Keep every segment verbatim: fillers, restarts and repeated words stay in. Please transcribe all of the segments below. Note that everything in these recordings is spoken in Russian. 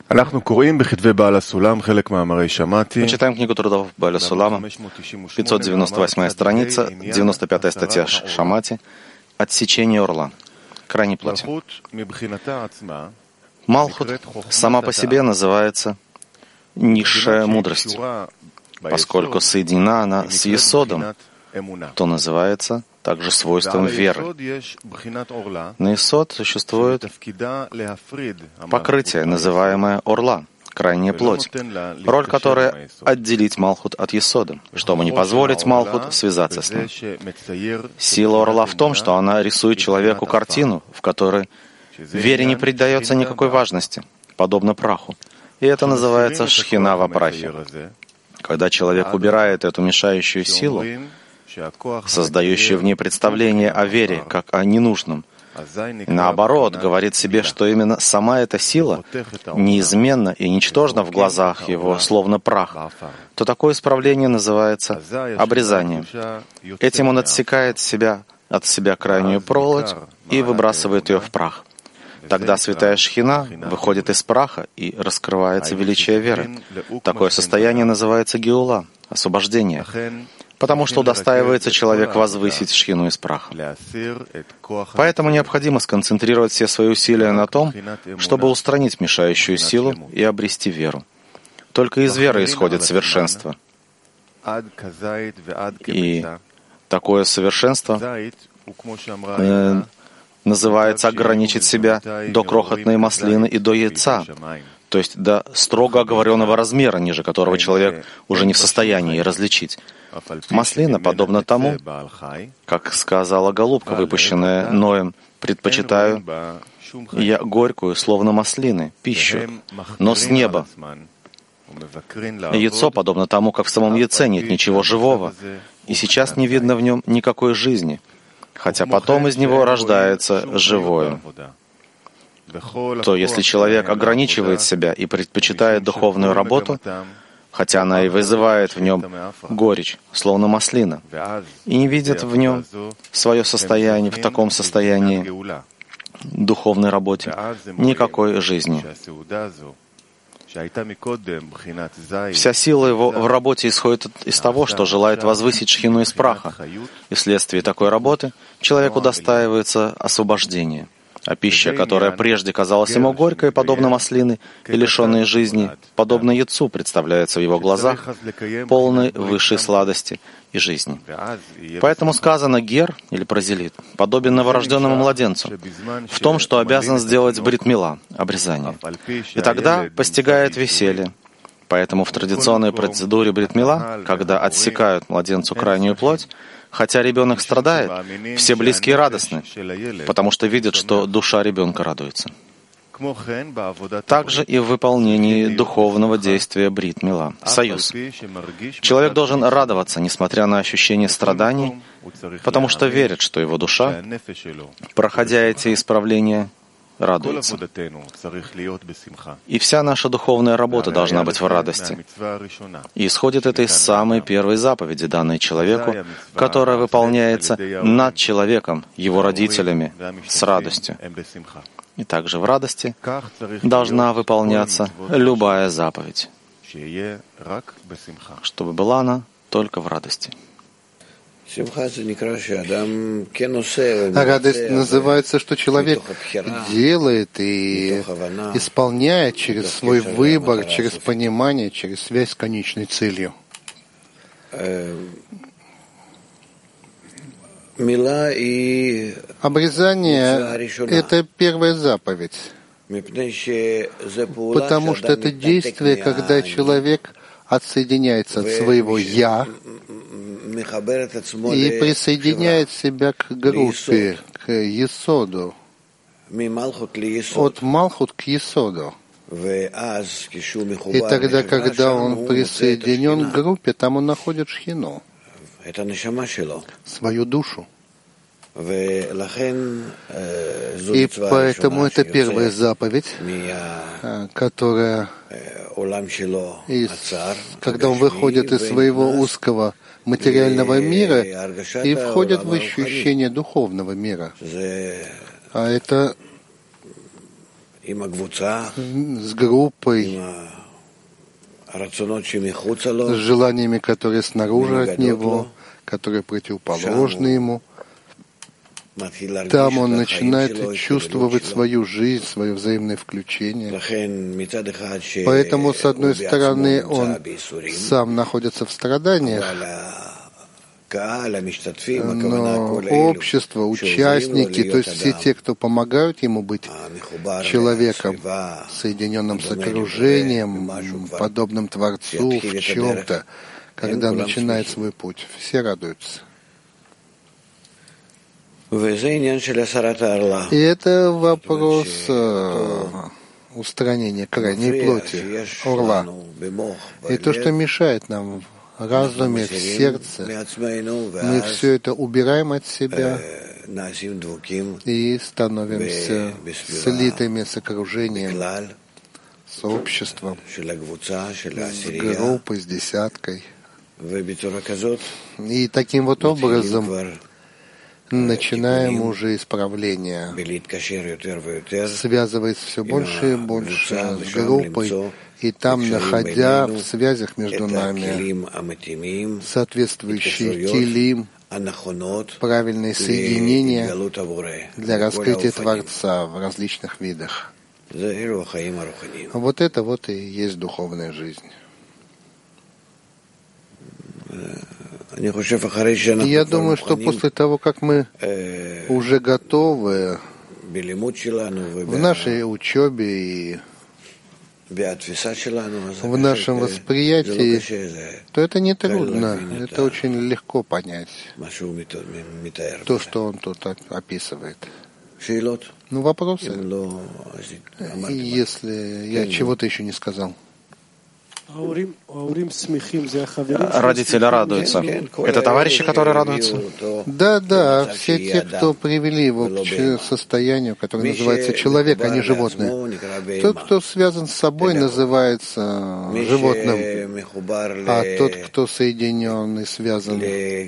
Мы читаем книгу трудов Бааля Сулама, пятьсот девяносто восьмая страница, девяносто пятая статья Шамати, «Отсечение орла, крайней плоти». Малхут сама по себе называется низшая мудрость. Поскольку соединена она с Есодом, то называется также свойством веры. На Есод существует покрытие, называемое орла, крайняя плоть, роль которой — отделить Малхут от Есода, чтобы не позволить Малхут связаться с ним. Сила орла в том, что она рисует человеку картину, в которой вере не придается никакой важности, подобно праху. И это называется шхина в прахе. Когда человек убирает эту мешающую силу, создающую в ней представление о вере как о ненужном, и наоборот, говорит себе, что именно сама эта сила неизменна и ничтожна в глазах его, словно прах, то такое исправление называется обрезанием. Этим он отсекает себя, от себя крайнюю пролоть и выбрасывает ее в прах. Тогда святая шхина выходит из праха и раскрывается величие веры. Такое состояние называется геула, освобождение, потому что удостаивается человек возвысить шхину из праха. Поэтому необходимо сконцентрировать все свои усилия на том, чтобы устранить мешающую силу и обрести веру. Только из веры исходит совершенство. И такое совершенство э, называется ограничить себя до крохотной маслины и до яйца, то есть до строго оговоренного размера, ниже которого человек уже не в состоянии различить. Маслина подобна тому, как сказала голубка, выпущенная Ноем: «Предпочитаю я горькую, словно маслины, пищу, но с неба». Яйцо подобно тому, как в самом яйце нет ничего живого, и сейчас не видно в нем никакой жизни, хотя потом из него рождается живое. То если человек ограничивает себя и предпочитает духовную работу, хотя она и вызывает в нем горечь, словно маслина, и не видит в нем свое состояние, в таком состоянии духовной работе, никакой жизни. Вся сила его в работе исходит из того, что желает возвысить шхину из праха, и вследствие такой работы человек удостаивается освобождения. А пища, которая прежде казалась ему горькой, подобно маслины, и лишенной жизни, подобно яйцу, представляется в его глазах полной высшей сладости и жизни. Поэтому сказано «гер» или «прозелит» подобен новорожденному младенцу в том, что обязан сделать брит мила, обрезание. И тогда постигает веселье. Поэтому в традиционной процедуре брит мила, когда отсекают младенцу крайнюю плоть, хотя ребенок страдает, все близкие радостны, потому что видят, что душа ребенка радуется. Также и в выполнении духовного действия брит мила, союз. Человек должен радоваться, несмотря на ощущение страданий, потому что верит, что его душа, проходя эти исправления, радуется. И вся наша духовная работа должна быть в радости. И исходит это из самой первой заповеди, данной человеку, которая выполняется над человеком, его родителями, с радостью. И также в радости должна выполняться любая заповедь, чтобы была она только в радости. Радость называется, что человек делает и исполняет через свой выбор, через понимание, через связь с конечной целью. Обрезание — это первая заповедь, потому что это действие, когда человек отсоединяется от своего «я» и присоединяет себя к группе, к Есоду, от Малхут к Есоду. И тогда, когда он присоединен к группе, там он находит шхину, свою душу. И поэтому это первая заповедь, которая, из, когда он выходит из своего узкого материального мира и входит в ощущение духовного мира. А это с группой, с желаниями, которые снаружи от него, которые противоположны ему. Там он начинает чувствовать свою жизнь, свое взаимное включение. Поэтому, с одной стороны, он сам находится в страданиях, но общество, участники, то есть все те, кто помогают ему быть человеком, соединенным с окружением, подобным Творцу в чем-то, когда начинает свой путь, все радуются. И это вопрос э, устранения крайней плоти, орла. И то, что мешает нам в разуме, в сердце, мы все это убираем от себя и становимся слитыми с окружением, с обществом, с группой, с десяткой. И таким вот образом начинаем уже исправление, связываясь все больше и больше с группой, и там, находя в связях между нами соответствующие килим, правильные соединения для раскрытия Творца в различных видах. Вот это вот и есть духовная жизнь. Я думаю, что после того, как мы уже готовы в нашей учебе и в нашем восприятии, то это не трудно, это очень легко понять то, что он тут описывает. Ну, вопросы? Если я чего-то еще не сказал. Родители радуются. Это товарищи, которые радуются? Да, да, все те, кто привели его к состоянию, которое называется человек, а не животное. Тот, кто связан с собой, называется животным, а тот, кто соединен и связан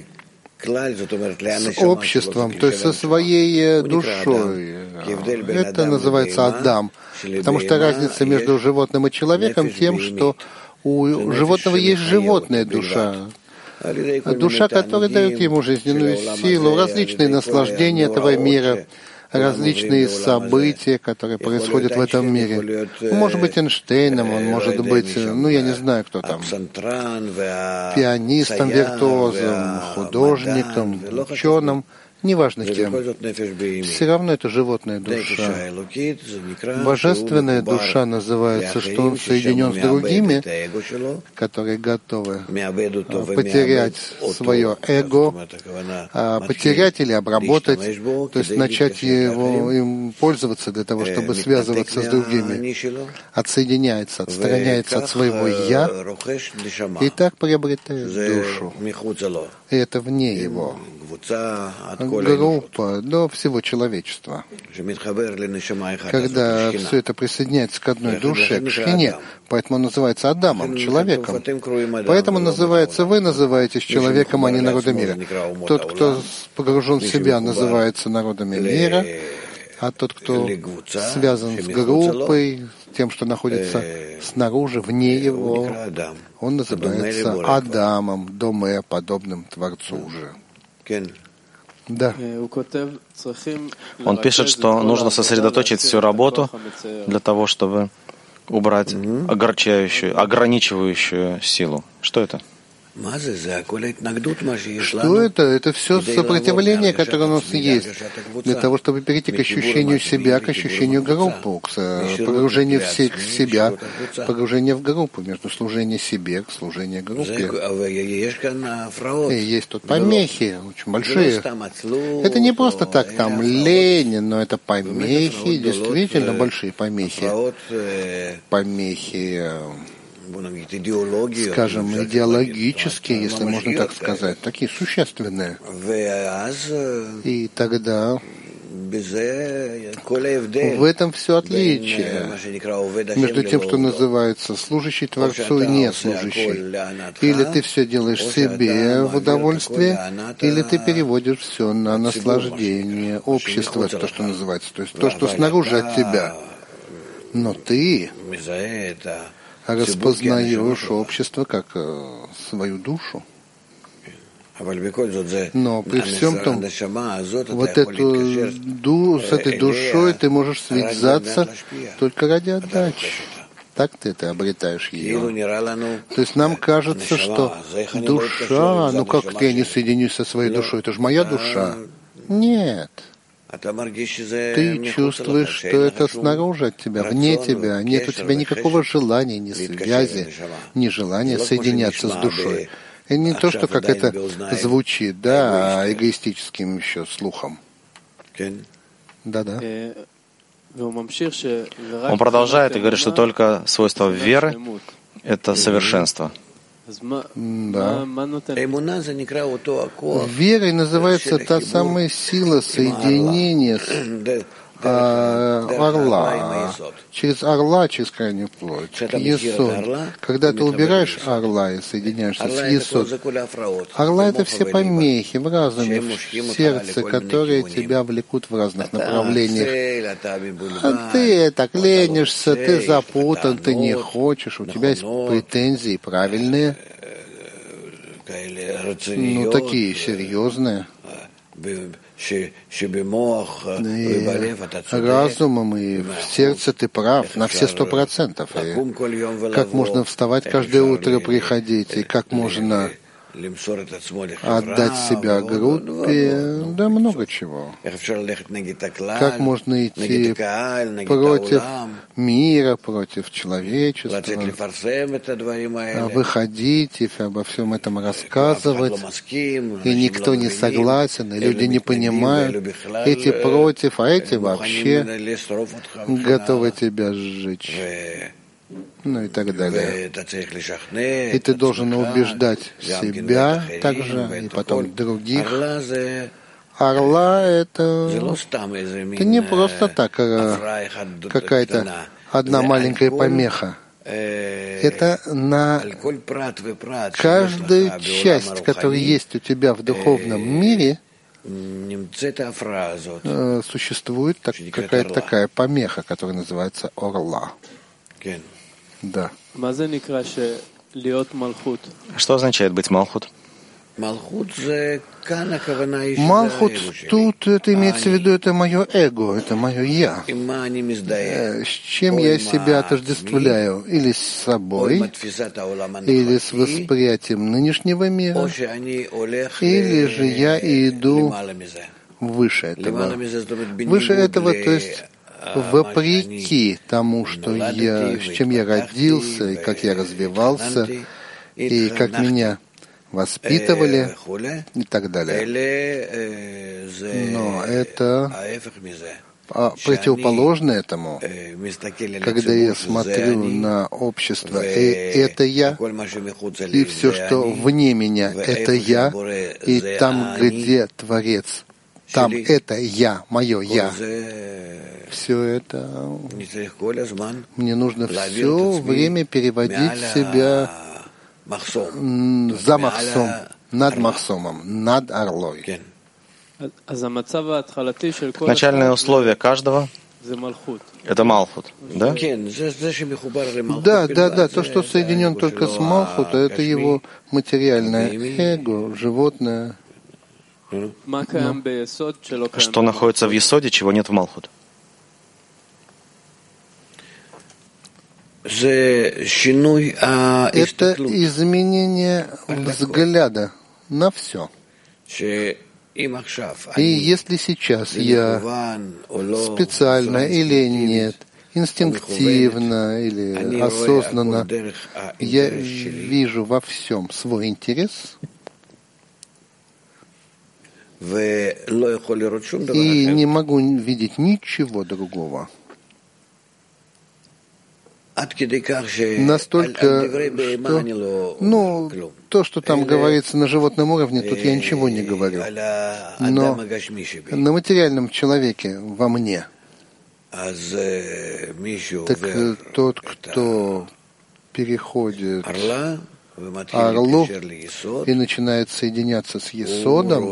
с обществом, то есть со своей душой, это называется Адам. Потому что разница между животным и человеком тем, что у животного есть животная душа, душа, которая дает ему жизненную силу, различные наслаждения этого мира, различные события, которые происходят в этом мире. Он может быть Эйнштейном, он может быть, ну я не знаю, кто там, пианистом, виртуозом, художником, ученым. Неважно кем, все равно это животная душа. Божественная душа называется, что он соединен с другими, которые готовы потерять свое эго, потерять или обработать, то есть начать его, им пользоваться для того, чтобы связываться с другими. Отсоединяется, отстраняется от своего «я» и так приобретает душу. И это вне его. Группа до всего человечества. Когда все это присоединяется к одной душе, к шхине, поэтому он называется Адамом, человеком. Поэтому называется, вы называетесь человеком, а не народом мира. Тот, кто погружен в себя, называется народами мира, а тот, кто связан с группой, тем, что находится снаружи, вне его, он называется Адамом, Доме, подобным Творцу уже. Да. Он пишет, что нужно сосредоточить всю работу для того, чтобы убрать огорчающую, ограничивающую силу. Что это? Что это? Это все сопротивление, которое у нас есть, для того, чтобы перейти к ощущению себя, к ощущению группы, к погружению в себя, погружение в группу, между служением себе, к служению группе. И есть тут помехи, очень большие. Это не просто так там лень, но это помехи, действительно большие помехи. Помехи, скажем, идеологические, если можно так сказать, такие существенные. И тогда в этом все отличие между тем, что называется служащий Творцу и не служащий. Или ты все делаешь себе в удовольствие, или ты переводишь все на наслаждение общества, то, что называется, то есть то, что снаружи от тебя. Но ты распознаешь общество как свою душу. Но при всем том, вот эту ду, с этой душой ты можешь связаться только ради отдачи. Так ты это обретаешь ее. То есть нам кажется, что душа, ну как ты, я не соединюсь со своей душой, это же моя душа. Нет. Ты чувствуешь, что это снаружи от тебя, вне тебя. Нет у тебя никакого желания, ни связи, ни желания соединяться с душой. И не то, что как это звучит, да, а эгоистическим еще слухом. Да-да. Он продолжает и говорит, что только свойство веры — это совершенство. Да. Верой называется та самая сила соединения с а, орла, через орла, через крайнюю плоть, к есод. Когда ты убираешь орла и соединяешься с есод, орла — это все помехи в разуме, в сердце, которые тебя влекут в разных направлениях. А ты так ленишься, ты запутан, ты не хочешь, у тебя есть претензии правильные, ну такие серьезные. И разумом и в сердце ты прав на все сто процентов. И как можно вставать каждое утро, приходить, и как можно отдать себя группе, да много чего. Как можно идти против мира, против человечества, выходить и обо всем этом рассказывать, и никто не согласен, и люди не понимают, эти против, а эти вообще готовы тебя сжечь. Ну и так далее. И ты должен убеждать себя также, и потом других. Орла — это, это не просто так какая-то одна маленькая помеха. Это на каждую часть, которая есть у тебя в духовном мире, существует так, какая-то такая помеха, которая называется орла. Да. Что означает быть Малхут? Малхут тут, это имеется в виду, это мое эго, это мое я. С чем я себя отождествляю? Или с собой, или с восприятием нынешнего мира, или же я иду выше этого. Выше этого, то есть вопреки тому, что я, с чем я родился, и как я развивался, и как меня воспитывали, и так далее. Но это противоположно этому, когда я смотрю на общество, и это я, и все, что вне меня, это я, и там, где Творец, там это я, мое я. Все это мне нужно все время переводить себя за Махсом, над Махсомом, над орлой. Начальное условие каждого — это Малхут, да? Да, да, да. То, что соединен только с Малхут, это его материальное эго, животное. Но что находится в Есоде, чего нет в Малхут? Это изменение взгляда на все. И если сейчас я специально или нет, инстинктивно или осознанно, я вижу во всем свой интерес и не могу видеть ничего другого. Настолько, что, ну, то, что там говорится на животном уровне, тут я ничего не говорю. Но на материальном человеке, во мне, так тот, кто переходит орлу и начинает соединяться с Есодом,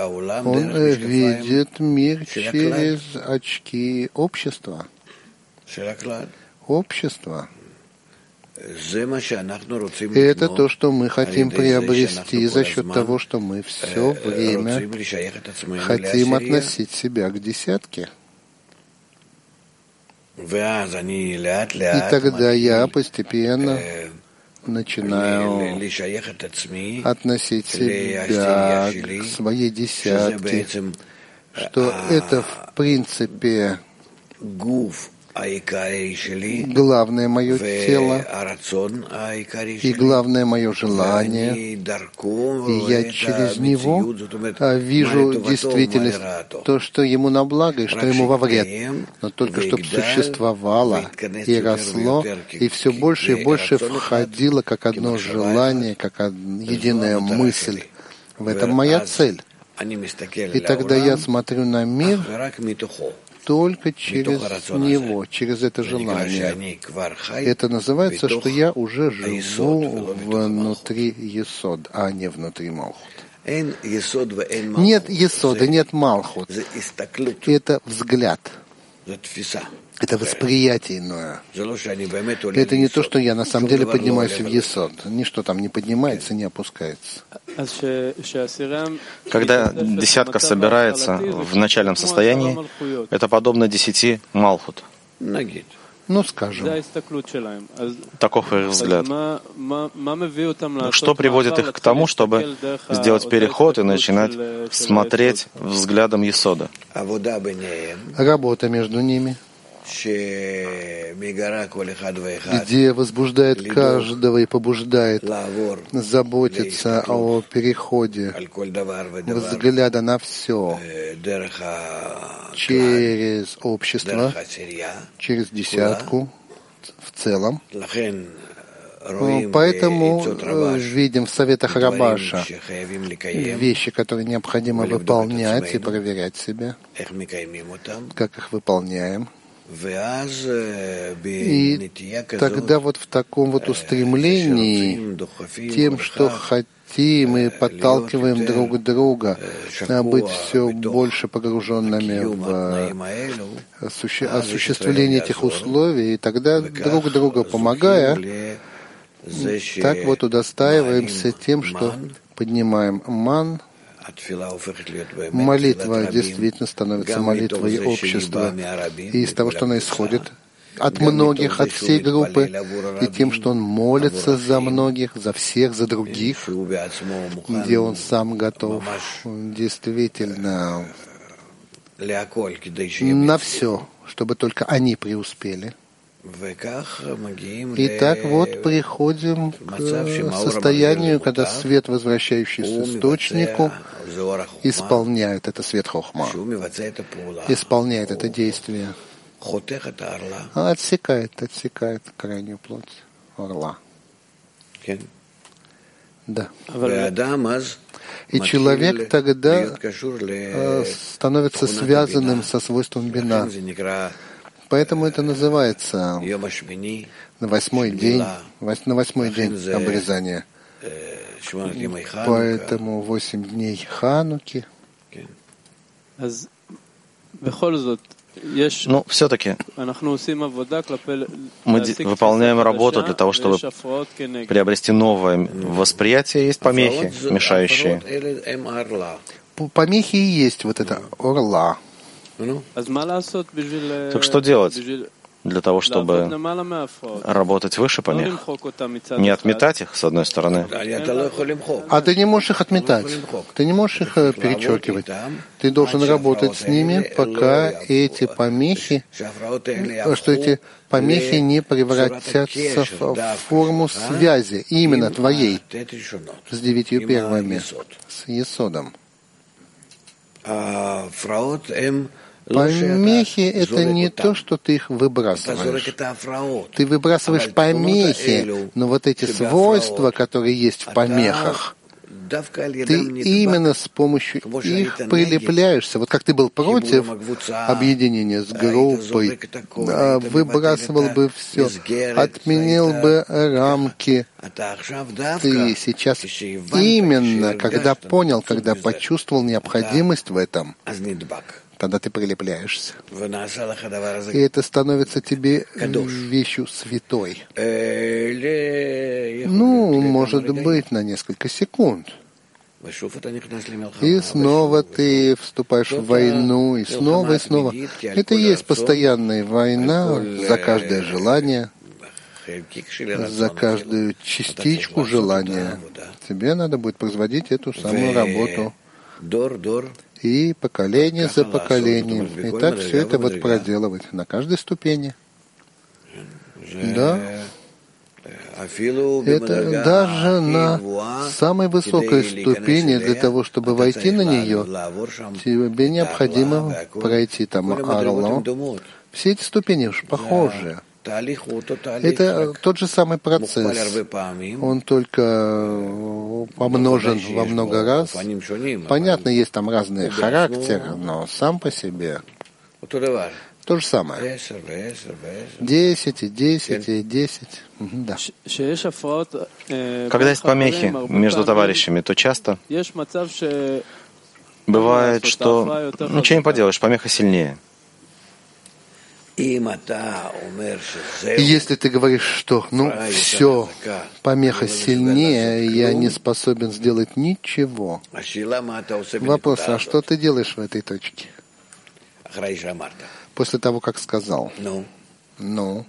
он видит мир через очки общества. общества. И это то, что мы хотим приобрести за счет того, что мы все время хотим относить себя к десятке. И тогда я постепенно начинаю относить себя к своей десятке, что это в принципе главное мое тело и главное мое желание, и я через него вижу действительность, то, что ему на благо и что ему во вред, но только чтобы существовало и росло, и все больше и больше входило как одно желание, как единая мысль. В этом моя цель. И тогда я смотрю на мир только через него, через это желание. Это называется, что я уже живу внутри Есод, а не внутри Малхут. Нет Есода, нет Малхут. Это взгляд. Это восприятие иное. Это не то, что я на самом деле поднимаюсь в Есод. Ничто там не поднимается, не опускается. Когда десятка собирается в начальном состоянии, это подобно десяти Малхут. Ну, скажем. Таков их взгляд. Что приводит их к тому, чтобы сделать переход и начинать смотреть взглядом Есода? Работа между ними, где возбуждает каждого и побуждает заботиться о переходе взгляда на все через общество, через десятку в целом. Поэтому видим в советах Рабаша вещи, которые необходимо выполнять и проверять себя, как их выполняем. И тогда вот в таком вот устремлении, тем, что хотим, мы подталкиваем друг друга быть все больше погруженными в осуществление этих условий, и тогда друг друга помогая, так вот удостаиваемся тем, что поднимаем ман. Молитва действительно становится молитвой общества. И из того, что она исходит от многих, от всей группы, и тем, что он молится за многих, за всех, за других, где он сам готов действительно на все, чтобы только они преуспели. И так вот приходим к состоянию, когда свет, возвращающийся источнику, исполняет это свет Хохма, исполняет это действие, отсекает, отсекает крайнюю плоть орла. Да. И человек тогда становится связанным со свойством бина. Поэтому это называется на восьмой день, на восьмой день обрезания. Поэтому восемь дней Хануки. Но все-таки мы выполняем работу для того, чтобы приобрести новое восприятие. Есть помехи, мешающие. Помехи и есть вот это орла. Так что делать для того, чтобы работать выше помех? Не отметать их, с одной стороны. А ты не можешь их отметать. Ты не можешь их перечеркивать. Ты должен работать с ними, пока эти помехи, что эти помехи не превратятся в форму связи, именно твоей, с девятью первыми, с Есодом. Помехи — это не то, что ты их выбрасываешь. Ты выбрасываешь помехи, но вот эти свойства, которые есть в помехах, ты именно с помощью их прилепляешься. Вот как ты был против объединения с группой, выбрасывал бы все, отменил бы рамки. Ты сейчас именно, когда понял, когда почувствовал необходимость в этом, тогда ты прилепляешься. И это становится тебе вещью святой. Ну, может быть, на несколько секунд. И снова ты вступаешь в войну, и снова, и снова. Это и есть постоянная война за каждое желание, за каждую частичку желания. Тебе надо будет производить эту самую работу. И поколение за поколением. И так все это вот проделывать на каждой ступени. Да. Это даже на самой высокой ступени, для того, чтобы войти на нее, тебе необходимо пройти там орло. Все эти ступени уж похожи. Это тот же самый процесс. Он только помножен во много раз. Понятно, есть там разные характеры, но сам по себе то же самое. Десять и десять и десять. Да. Когда есть помехи между товарищами, то часто бывает, что ничего не поделаешь, помеха сильнее. Если ты говоришь, что ну все, помеха сильнее, я не способен сделать ничего. Вопрос, а что ты делаешь в этой точке? После того, как сказал. Ну.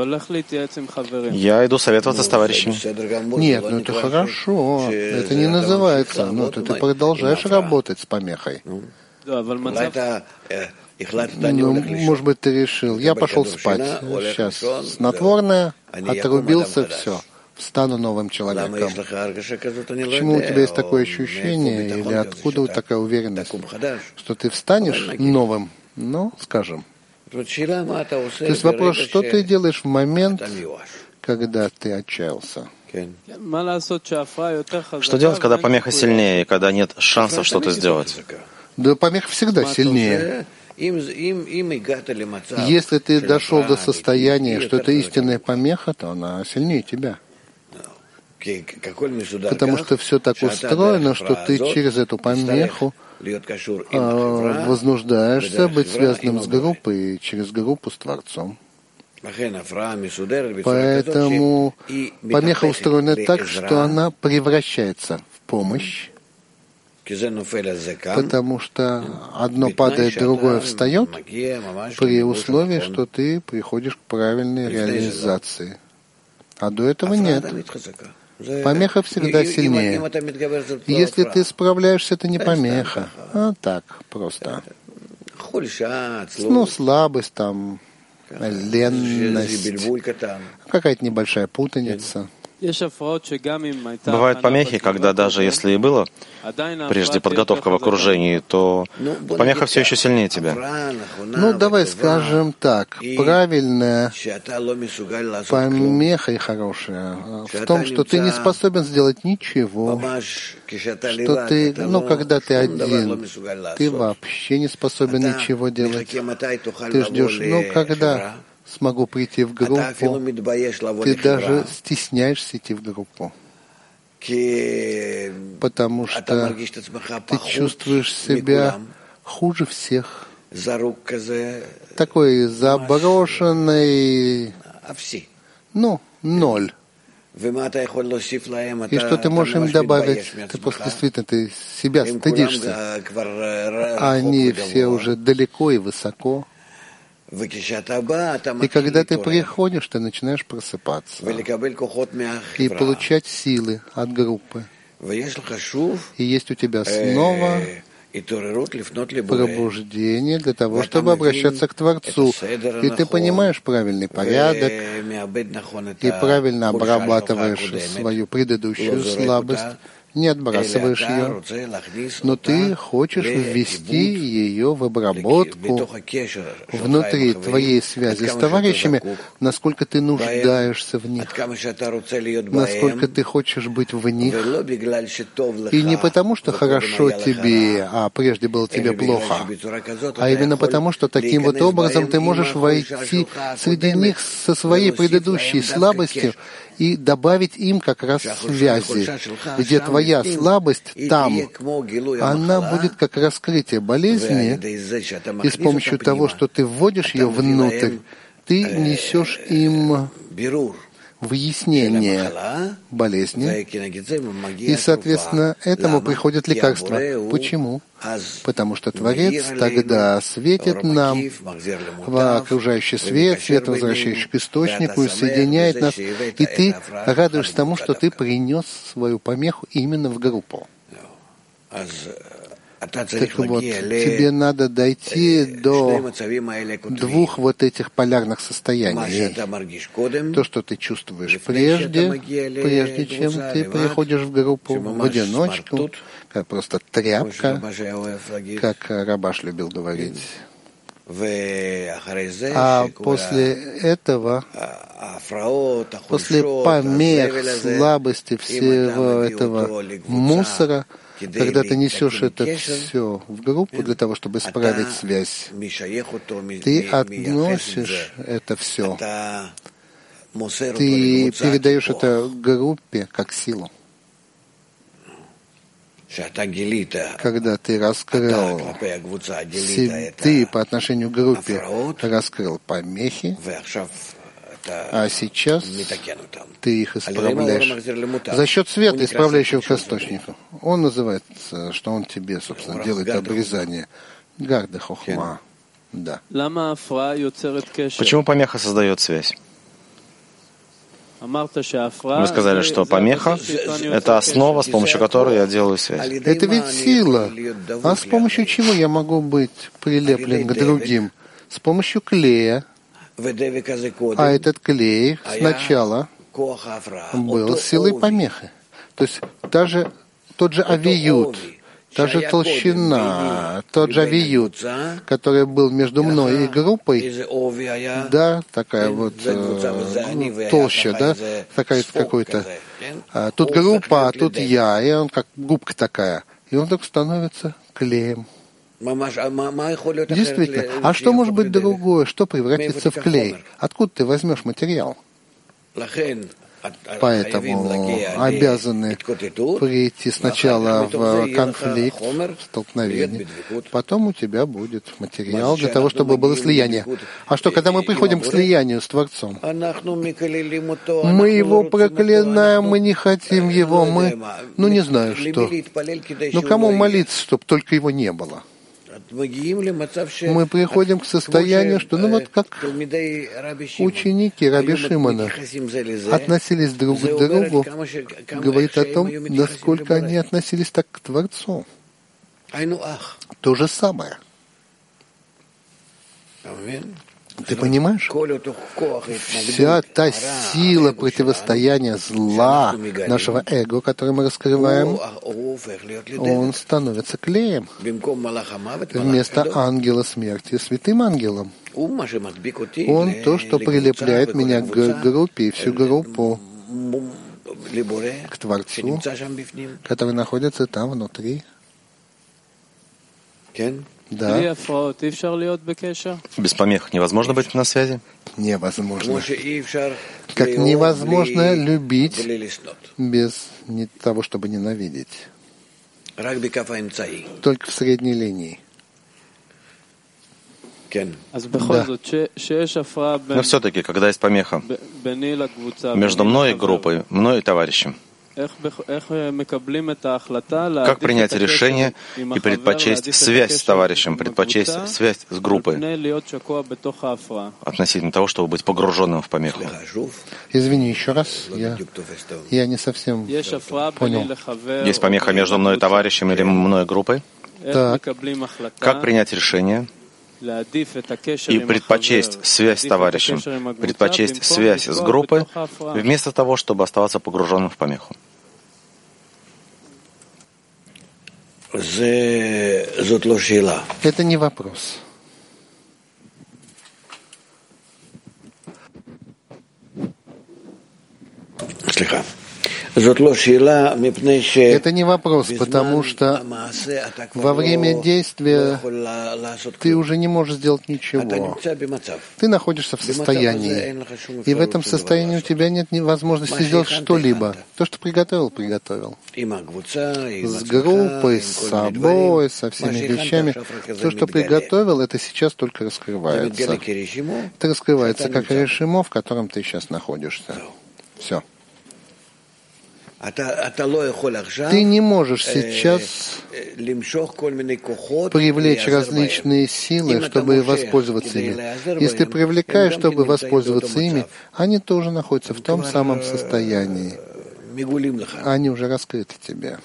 Я иду советоваться с товарищами. Нет, ну это хорошо. Это не называется. Ну, ты, ты продолжаешь работать с помехой. Ну, может быть, ты решил. Я пошел спать. Сейчас снотворное, отрубился, все. Встану новым человеком. Почему у тебя есть такое ощущение, или откуда такая уверенность, что ты встанешь новым? Ну, скажем. То есть вопрос, что ты делаешь в момент, когда ты отчаялся? Что делать, когда помеха сильнее, и когда нет шансов что-то сделать? Да помеха всегда сильнее. Если ты дошел до состояния, что это истинная помеха, то она сильнее тебя. Потому что все так устроено, что ты через эту помеху вознуждаешься быть связанным с группой и через группу с Творцом. Поэтому помеха устроена так, что она превращается в помощь, потому что одно падает, другое встает, при условии, что ты приходишь к правильной реализации. А до этого нет. Помеха всегда сильнее. Если ты справляешься, это не помеха, а так, просто. Ну, слабость там, ленность, какая-то небольшая путаница. Бывают помехи, когда даже если и было прежде подготовка в окружении, то помеха все еще сильнее тебя. Ну, давай скажем так, правильная помеха и хорошая в том, что ты не способен сделать ничего, что ты, ну, когда ты один, ты вообще не способен ничего делать. Ты ждешь, ну, когда смогу прийти в группу, ты даже стесняешься идти в группу, потому что ты чувствуешь себя хуже всех, такой заброшенный, ну, ноль. И что ты можешь им добавить? Ты просто действительно ты себя стыдишься. Они все уже далеко и высоко. И когда ты приходишь, ты начинаешь просыпаться и получать силы от группы. И есть у тебя снова пробуждение для того, чтобы обращаться к Творцу. И ты понимаешь правильный порядок, и правильно обрабатываешь свою предыдущую слабость, не отбрасываешь ее, но ты хочешь ввести ее в обработку внутри твоей связи с товарищами, насколько ты нуждаешься в них, насколько ты хочешь быть в них. И не потому, что хорошо тебе, а прежде было тебе плохо, а именно потому, что таким вот образом ты можешь войти среди них со своей предыдущей слабостью и добавить им как раз связи, где твоя твоя слабость там, она будет как раскрытие болезни, и с помощью того, что ты вводишь ее внутрь, ты несешь им выяснение болезни, и, соответственно, этому приходит лекарство. Почему? Потому что Творец тогда светит нам в окружающий свет, свет, возвращающий к источнику, и соединяет нас, и ты радуешься тому, что ты принес свою помеху именно в группу. Так вот, тебе надо дойти до двух вот этих полярных состояний. То, что ты чувствуешь прежде, прежде чем ты приходишь в группу, в одиночку, как просто тряпка, как Рабаш любил говорить. А после этого, после помех, слабости, всего этого мусора, когда ты несешь это все в группу для того, чтобы исправить связь, ты относишь это все, ты передаешь это группе как силу. Когда ты раскрыл, ты по отношению к группе раскрыл помехи, а сейчас ты их исправляешь за счет света, исправляющего к источнику. Он называется, что он тебе, собственно, делает обрезание. Гарда хохма. Да. Почему помеха создает связь? Вы сказали, что помеха — это основа, с помощью которой я делаю связь. Это ведь сила. А с помощью чего я могу быть прилеплен к другим? С помощью клея. А этот клей сначала был силой помехи. То есть даже тот же авиют, та же толщина, тот же авиют, который был между мной и группой, да, такая вот э, толща, да, такая какой-то. А тут группа, а тут я, и он как губка такая. И он так становится клеем. Действительно. А что может быть другое? Что превратится в клей? Откуда ты возьмешь материал? Поэтому обязаны прийти сначала в конфликт, в столкновение, потом у тебя будет материал для того, чтобы было слияние. А что, когда мы приходим к слиянию с Творцом, мы его проклинаем, мы не хотим его, мы, ну не знаю что. Но кому молиться, чтобы только его не было? Мы приходим к состоянию, что, ну вот как ученики Раби Шимона относились друг к другу, говорит о том, насколько они относились так к Творцу. То же самое. Ты понимаешь? Вся та сила противостояния зла нашего эго, который мы раскрываем, он становится клеем. Вместо ангела смерти святым ангелом. Он то, что прилепляет меня к группе и всю группу к Творцу, который находится там внутри. Да. Без помех невозможно быть на связи? Невозможно. Как невозможно любить без того, чтобы ненавидеть. Только в средней линии. Да. Но все-таки, когда есть помеха между мной и группой, мной и товарищем, как принять решение и предпочесть связь с товарищем, предпочесть связь с группой относительно того, чтобы быть погруженным в помеху? Извини, еще раз. Я, я не совсем понял. Есть помеха между мной и товарищем или мной и группой? Так. Как принять решение и предпочесть связь с товарищем, предпочесть связь с группой, вместо того, чтобы оставаться погруженным в помеху? Это не вопрос. Это не вопрос, потому что во время действия ты уже не можешь сделать ничего. Ты находишься в состоянии, и в этом состоянии у тебя нет возможности сделать что-либо. То, что приготовил, приготовил. С группой, с собой, со всеми вещами. То, что приготовил, это сейчас только раскрывается. Это раскрывается как решимо, в котором ты сейчас находишься. Все. Ты не можешь сейчас привлечь различные силы, чтобы воспользоваться ими. Если ты привлекаешь, чтобы воспользоваться ими, они тоже находятся в том самом состоянии. Они уже раскрыты тебе.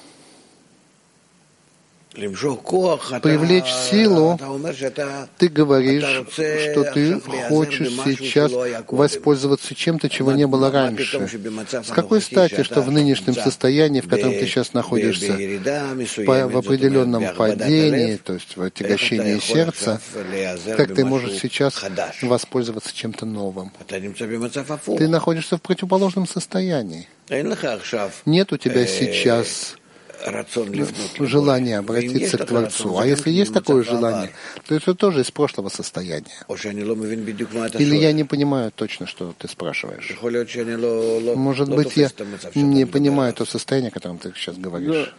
Привлечь силу, ты говоришь, что ты хочешь сейчас воспользоваться чем-то, чего не было раньше. С какой стати, что в нынешнем состоянии, в котором ты сейчас находишься, в определенном падении, то есть в отягощении сердца, как ты можешь сейчас воспользоваться чем-то новым? Ты находишься в противоположном состоянии. Нет у тебя сейчас желание обратиться к Творцу. А если есть такое желание, то это тоже из прошлого состояния. Или я не понимаю точно, что ты спрашиваешь. Может быть, я не понимаю то состояние, о котором ты сейчас говоришь.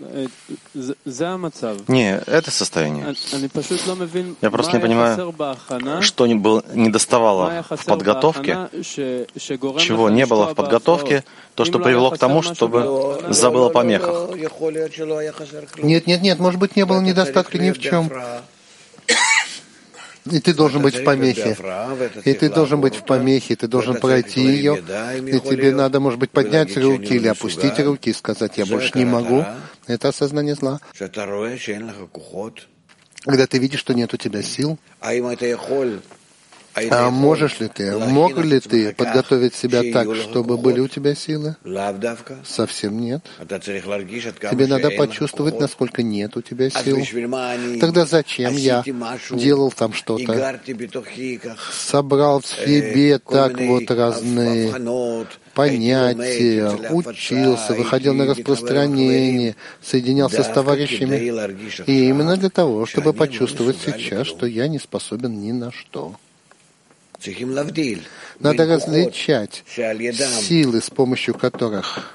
Не, это состояние. Я просто не понимаю, что не, было, не доставало в подготовке, чего не было в подготовке, то, что привело к тому, чтобы забыл о помехах. Нет, нет, нет, может быть, не было недостатка ни в чем. И ты должен быть в помехе. И ты должен быть в помехе, ты должен пройти ее. И тебе надо, может быть, поднять руки или опустить руки и сказать, я больше не могу. Это осознание зла. Когда ты видишь, что нет у тебя сил, а можешь ли ты, мог ли ты подготовить себя так, чтобы были у тебя силы? Совсем нет. Тебе надо почувствовать, насколько нет у тебя сил. Тогда зачем я делал там что-то? Собрал в себе так вот разные понятия, учился, выходил на распространение, соединялся с товарищами. И именно для того, чтобы почувствовать сейчас, что я не способен ни на что. Надо различать силы, с помощью которых,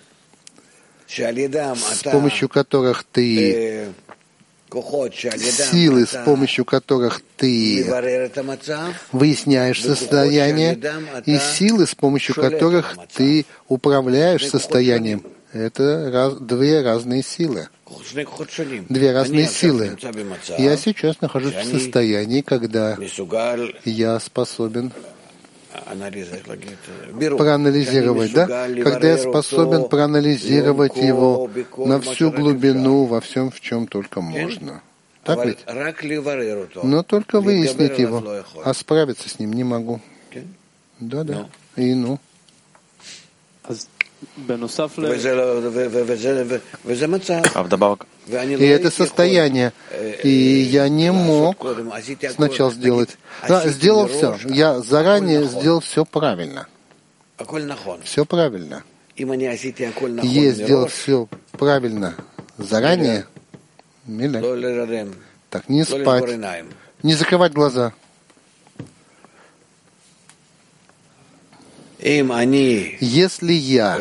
с помощью которых ты, силы, с помощью которых ты выясняешь состояние, и силы, с помощью которых ты управляешь состоянием. Это раз, две разные силы. Две разные силы. Я сейчас нахожусь в состоянии, когда я способен проанализировать, да? Когда я способен проанализировать его на всю глубину, во всем, в чем только можно. Так ведь? Но только выяснить его, а справиться с ним не могу. Да-да. И ну. А вдобавок, и это состояние. И я не мог сначала сделать. Да, сделал все. Я заранее сделал все правильно. Все правильно. Я сделал все правильно заранее. Так, не спать, не закрывать глаза. Если я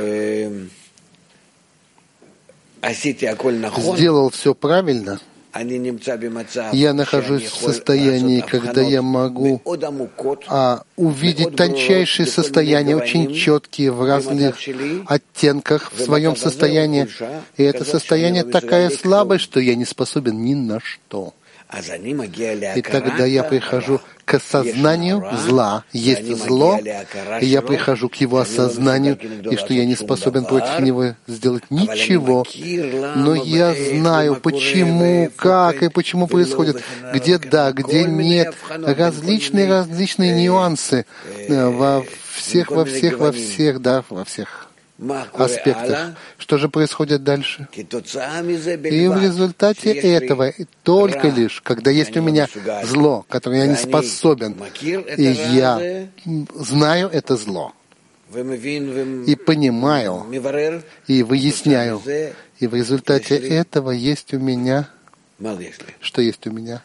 сделал все правильно, я нахожусь в состоянии, когда я могу а, увидеть тончайшие состояния, очень четкие в разных оттенках в своем состоянии. И это состояние такая слабость, что я не способен ни на что. И тогда я прихожу к осознанию зла. Есть зло, и я прихожу к его осознанию, и что я не способен против него сделать ничего. Но я знаю, почему, как и почему происходит, где да, где нет. Различные-различные нюансы во всех, во всех, во всех, да, во всех аспектах. Что же происходит дальше? И в результате этого, только лишь, когда есть у меня зло, которое я не способен, и я знаю это зло, и понимаю, и выясняю. И в результате этого есть у меня, что есть у меня?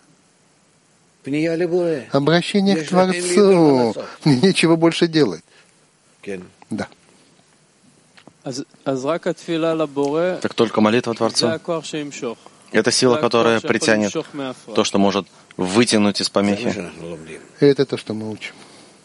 Обращение к Творцу. Мне нечего больше делать. Да. Так только молитва Творцу. Это сила, которая притянет то, что может вытянуть из помехи. Это то, что мы учим.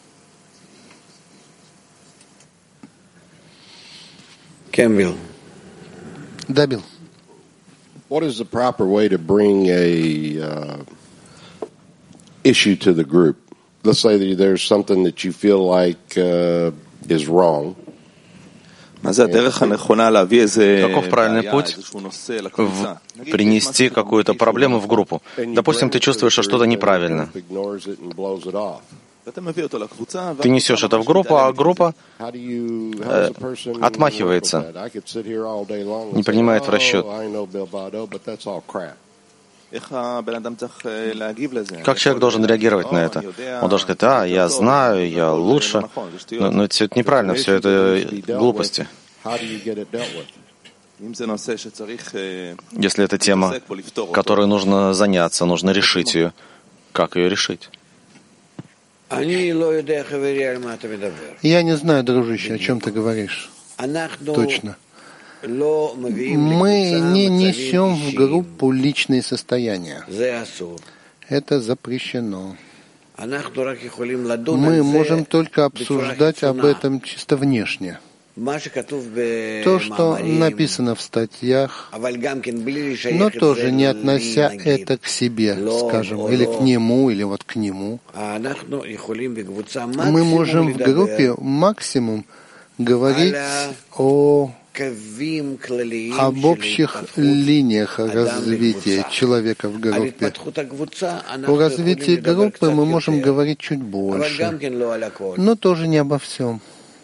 Кэмбилл. Да, Билл. What is the proper way to bring a uh, issue to the group? Let's say that there's something that you feel like uh, is wrong. Каков правильный путь принести какую-то проблему в группу? Допустим, ты чувствуешь, что что-то неправильно. Ты несешь это в группу, а группа э, отмахивается, не принимает в расчет. Как человек должен реагировать на это? Он должен сказать: а, я знаю, я лучше, но, но все это неправильно, все это глупости. Если это тема, которой нужно заняться, нужно решить ее, как ее решить? Я не знаю, дружище, о чем ты говоришь. Точно. Мы не несем в группу личные состояния. Это запрещено. Мы можем только обсуждать об этом чисто внешне. То, что написано в статьях, но тоже не относя это к себе, скажем, или к нему, или вот к нему. Мы можем в группе максимум говорить о об общих линиях развития человека в группе. О развитии группы мы можем говорить чуть больше, но тоже не обо всем.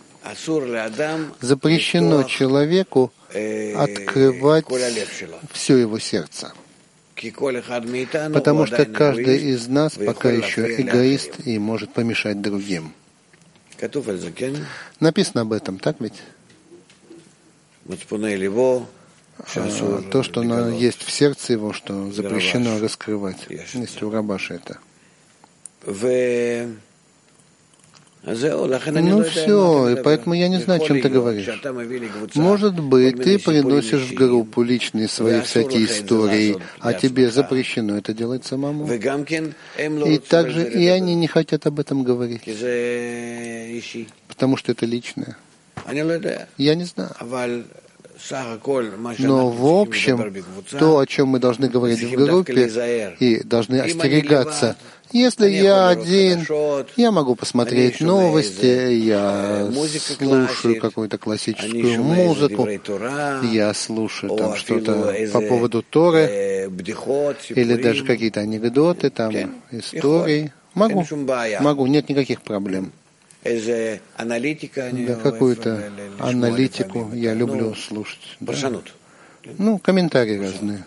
Запрещено человеку открывать все его сердце, потому что каждый из нас пока еще эгоист и может помешать другим. Написано об этом, так ведь? То, что есть в сердце его, что запрещено раскрывать. Есть у Рабаша это. Ну все, и поэтому я не знаю, о чем ты говоришь. Может быть, ты приносишь в группу личные свои всякие истории, а тебе запрещено это делать самому. И также и они не хотят об этом говорить, потому что это личное. Я не знаю. Но в общем, то, о чем мы должны говорить в группе и должны остерегаться. Если я один, я могу посмотреть новости, я слушаю какую-то классическую музыку, я слушаю там что-то по поводу Торы, или даже какие-то анекдоты, там, истории. Могу, могу, нет никаких проблем. Да, какую-то аналитику я люблю слушать. Да. Ну, комментарии разные.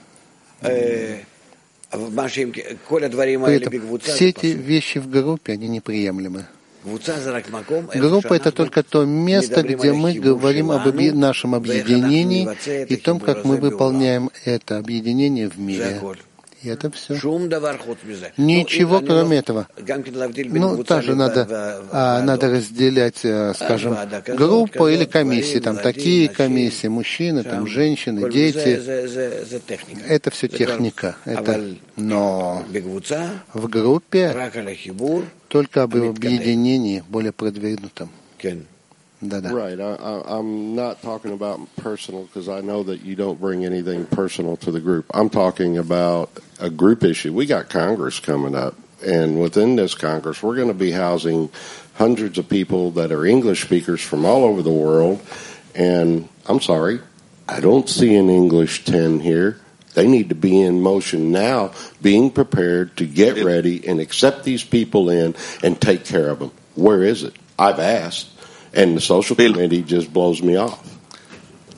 При этом все эти вещи в группе, они неприемлемы. Группа — это только то место, где мы говорим об объ... нашем объединении и том, как мы выполняем это объединение в мире. И это все. Ничего, кроме этого. Ну, также надо, а, надо разделять, скажем, группу или комиссии. Там такие комиссии, мужчины, там женщины, дети. Это все техника. Это... Но в группе только об объединении более продвинутом. Да-да. Right. I, I, I'm not talking about personal because I know that you don't bring anything personal to the group. I'm talking about a group issue. We got Congress coming up, and within this Congress, we're going to be housing hundreds of people that are English speakers from all over the world. And I'm sorry, I don't see an English ten here. They need to be in motion now, being prepared to get ready and accept these people in and take care of them. Where is it? I've asked. And the social committee just blows me off.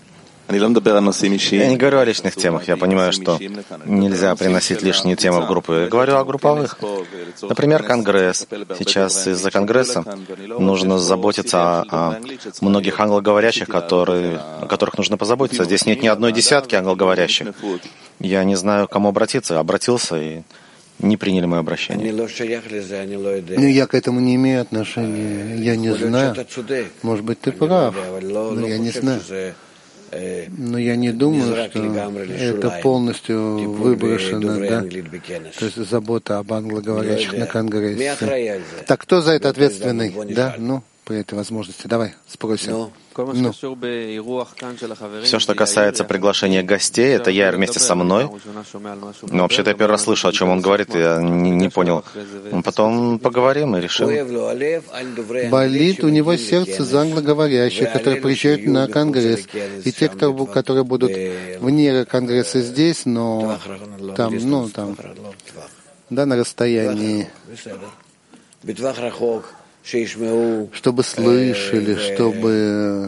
Я не говорю о личных темах. Я понимаю, что нельзя приносить лишние темы в группу. Я говорю о групповых. Например, Конгресс. Сейчас из-за Конгресса нужно заботиться о, о многих англоговорящих, которые, о которых нужно позаботиться. Здесь нет ни одной десятки англоговорящих. Я не знаю, к кому обратиться. Обратился и не приняли мое обращение. Ну, я к этому не имею отношения. Я не знаю. Может быть, ты прав, но я не знаю. Но я не думаю, что это полностью выброшено, да? То есть забота об англоговорящих на Конгрессе. Так кто за это ответственный? Да? Ну, при этой возможности. Давай, спросим. Ну. Все, что касается приглашения гостей, это я вместе со мной. Но вообще-то я первый раз слышу, о чем он говорит, я не, не понял. Потом поговорим и решим. Болит у него сердце за англоговорящих, которые приезжают на Конгресс. И те, кто, которые будут вне Конгресса здесь, но там, ну, там, да, на расстоянии, чтобы слышали, чтобы...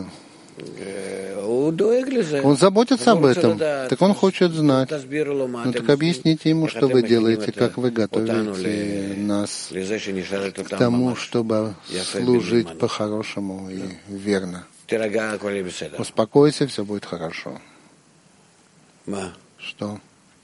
Он заботится об этом, так он хочет знать. Ну так объясните ему, что вы делаете, как вы готовите нас к тому, чтобы служить по-хорошему и верно. Успокойся, все будет хорошо. Что?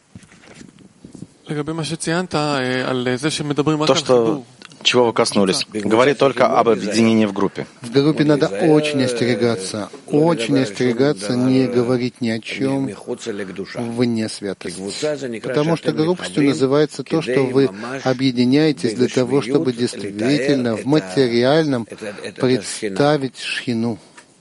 То, что чего вы коснулись? Говорит только об объединении в группе. В группе надо очень остерегаться, очень остерегаться не говорить ни о чем вне святости. Потому что группостью называется то, что вы объединяетесь для того, чтобы действительно в материальном представить шхину.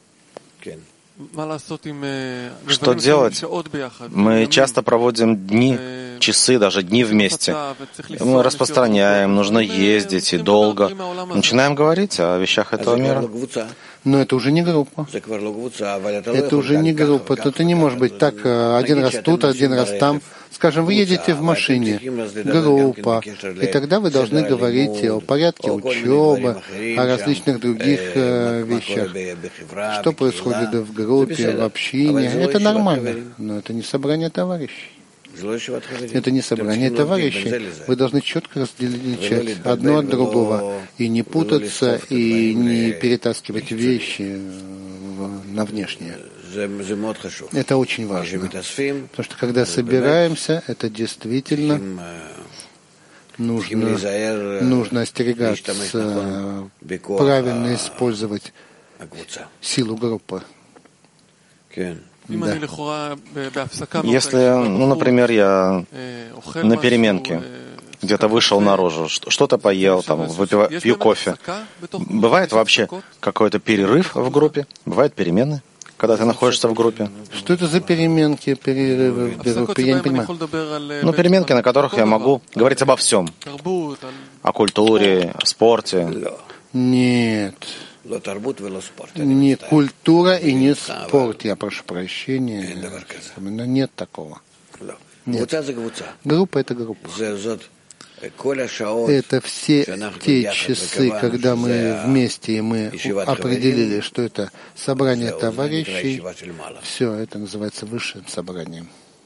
Что делать? Мы часто проводим дни, часы, даже дни вместе. Мы распространяем, нужно ездить и долго. Начинаем говорить о вещах этого мира. Но это уже не группа. Это уже не группа. Тут и не может быть так, один раз тут, один раз там. Скажем, вы едете в машине, группа, и тогда вы должны говорить о порядке учебы, о различных других э, вещах. Что происходит в группе, в общине. Это нормально, но это не собрание товарищей. Это не собрание товарищей. Вы должны четко различать одно от другого и не путаться, и не перетаскивать вещи на внешнее. Это очень важно. Потому что когда собираемся, это действительно нужно, нужно остерегаться, правильно использовать силу группы. Да. Если, ну, например, я на переменке где-то вышел наружу, что-то поел, там, выпив... пью кофе, бывает вообще какой-то перерыв в группе? Бывают перемены, когда ты находишься в группе? Что это за переменки, перерывы в группе? Я не понимаю. Ну, переменки, на которых я могу говорить обо всем. О культуре, о спорте. Нет. Не культура и не спорт, я прошу прощения. Но нет такого. Нет. Группа — это группа. Это все те часы, когда мы вместе, и мы определили, что это собрание товарищей. Все, это называется высшим собранием.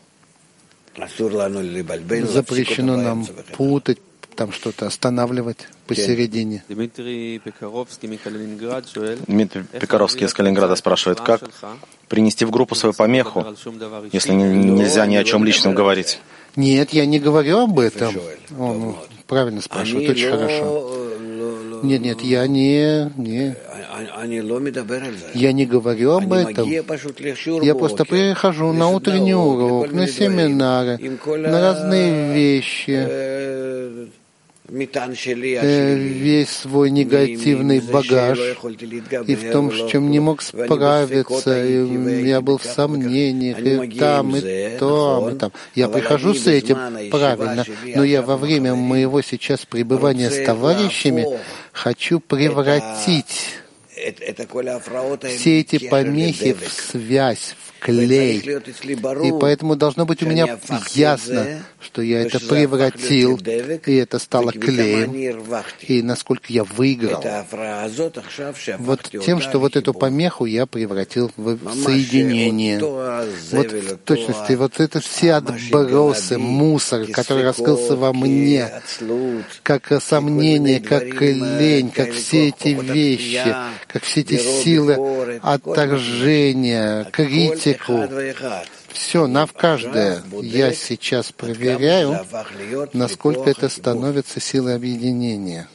Запрещено нам путать, там что-то останавливать посередине. Дмитрий Пекаровский из Калининграда спрашивает, как принести в группу свою помеху, если нельзя ни о чем личном говорить? Нет, я не говорю об этом. Он правильно спрашивает, очень хорошо. Нет, нет, я не, не, я не говорю об этом. Я просто прихожу на утренний урок, на семинары, на разные вещи, весь свой негативный багаж, и в том, с чем не мог справиться, и я был в сомнениях, и там, и там, и там. Я прихожу с этим, правильно, но я во время моего сейчас пребывания с товарищами хочу превратить все эти помехи в связь, в клей. И поэтому должно быть у меня ясно, что я это превратил, и это стало клеем, и насколько я выиграл. Вот тем, что вот эту помеху я превратил в соединение. Вот в точности, вот это все отбросы, мусор, который раскрылся во мне, как сомнение, как лень, как все эти вещи, как все эти силы отторжения, критику, все, на в каждое. Я сейчас проверяю, насколько это становится силой объединения.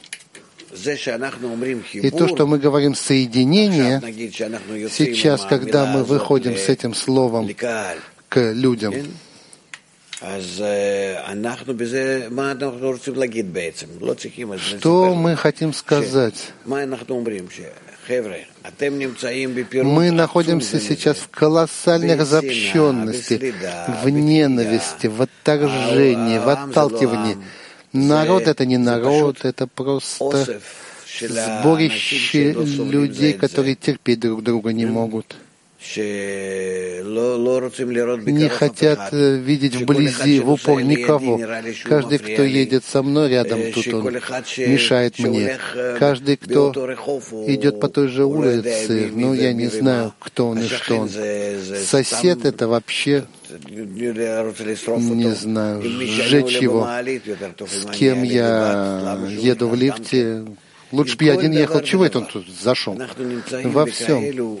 И то, что мы говорим «соединение», сейчас, когда мы выходим с этим словом к людям, что мы хотим сказать? Мы находимся сейчас в колоссальной разобщенности, в ненависти, в отторжении, в отталкивании. Народ — это не народ, это просто сборище людей, которые терпеть друг друга не могут, не хотят видеть вблизи, в упор никого. Каждый, кто едет со мной рядом, тут он мешает мне. Каждый, кто идет по той же улице, ну, я не знаю, кто он и что он. Сосед — это вообще, не знаю, сжечь его. С кем я еду в лифте, лучше бы я один ехал. Чего это он тут зашел? Во всем.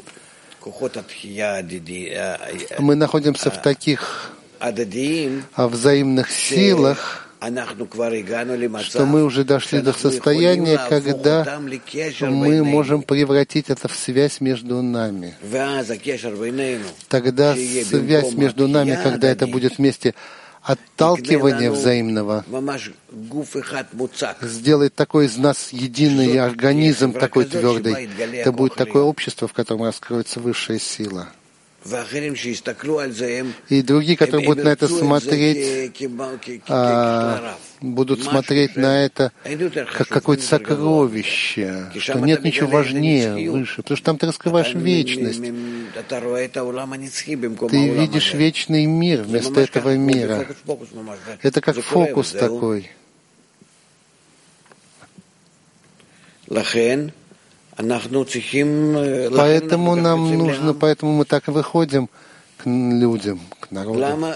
Мы находимся в таких взаимных силах, что мы уже дошли до состояния, когда мы можем превратить это в связь между нами. Тогда связь между нами, когда это будет вместе отталкивания взаимного, сделает такой из нас единый организм, такой твердый. Это будет такое общество, в котором раскроется высшая сила. И другие, которые будут на это смотреть, а, будут смотреть на это как какое-то сокровище, что нет ничего важнее, выше, потому что там ты раскрываешь вечность. Ты видишь вечный мир вместо этого мира. Это как фокус такой. Поэтому нам нужно, поэтому мы так и выходим к людям, к народу.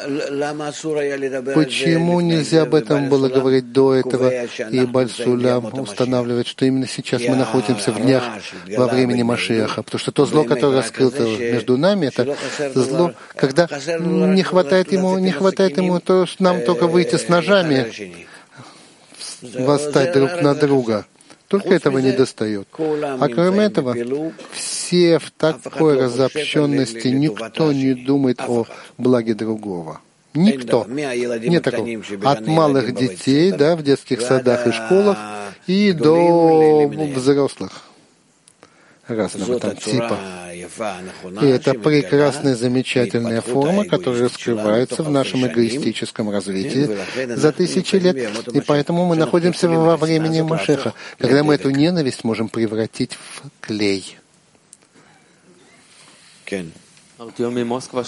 Почему нельзя об этом было говорить до этого? И Бааль Сулам устанавливает, что именно сейчас мы находимся в днях во времени Машиаха, потому что то зло, которое раскрыто между нами, это зло, когда не хватает ему, не хватает ему то, что нам только выйти с ножами, восстать друг на друга. Только этого не достает. А кроме этого, все в такой разобщенности, никто не думает о благе другого. Никто. Нет такого. От малых детей, да, в детских садах и школах, и до взрослых разного там типа. И это прекрасная, замечательная форма, которая раскрывается в нашем эгоистическом развитии за тысячи лет. И поэтому мы находимся во времени Машеха, когда мы эту ненависть можем превратить в клей. Артем